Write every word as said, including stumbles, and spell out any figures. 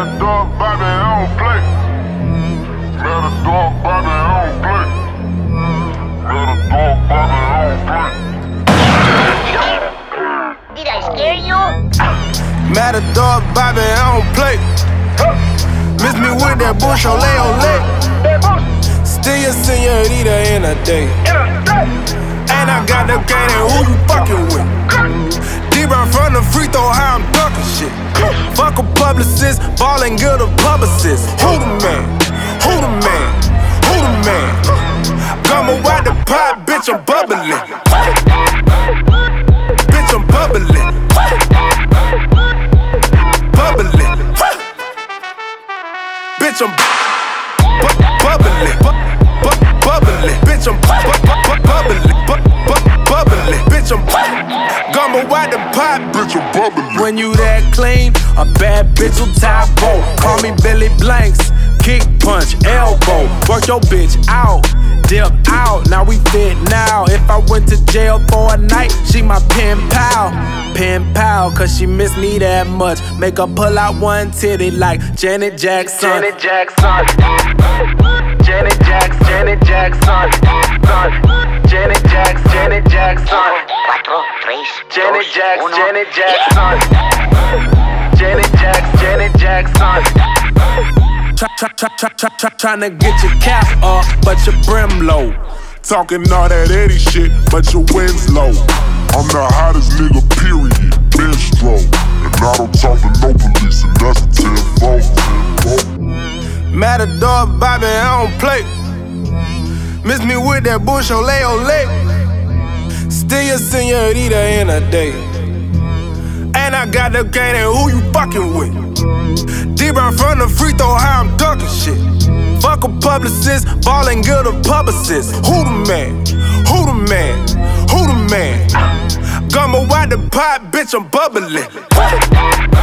a dog, Bobby, I don't play. Met a dog, Bobby, I don't play. Met a dog, Bobby, I don't play. Did I scare you? Met a dog, Bobby, I don't play. Miss me with that bush, ole, ole. Still your senorita in a day. And I got the game, and who you fucking with? D-Brown from the free throw, how I'm ducking shit. Fuck a publicist, ballin' good a publicist. Who the man? Who the man? Who the man? Gumma wipe the pot, bitch, I'm bubbling. Bitch, I'm bubbling. Bubbling. Bitch, I'm bubbling. Bubbling. Bitch, I'm bubbling. Bubbling. Bitch, I'm gumma wipe the pot. Bitch, I'm bubbling. When you that clean, a bad bitch will top roll. Call me Billy Blanks. Kick, punch, elbow. Work your bitch out. Dip out. Now we fit now. If I went to jail for a night, she my pen pal. Pen pal, cause she miss me that much. Make her pull out one titty like Janet Jackson. Janet Jackson. Janet Jackson. Janet Jackson. Janet Jackson. Janet Jackson. Cuatro, tres, Janet dos, Jackson. uno. Janet Jackson. Janet Jackson. Janet Jackson. Try, try, try, try, try, try, tryna get your cap up, but your brim low. Talking all that Eddie shit, but your wind's low. I'm the hottest nigga, period, menstro. And I don't talk to no police, and that's a ten-fold. Mad a dog, Bobby, I don't play. Miss me with that bush, ole, ole. Still your senorita in a day. And I got the game, and who you fucking with? D-Brown from the free throw, how I'm ducking shit. Fuck a publicist, ballin' good a publicist. Who the man? Who the man? Who the man? Gumma wipe the pot, bitch, I'm bubbling.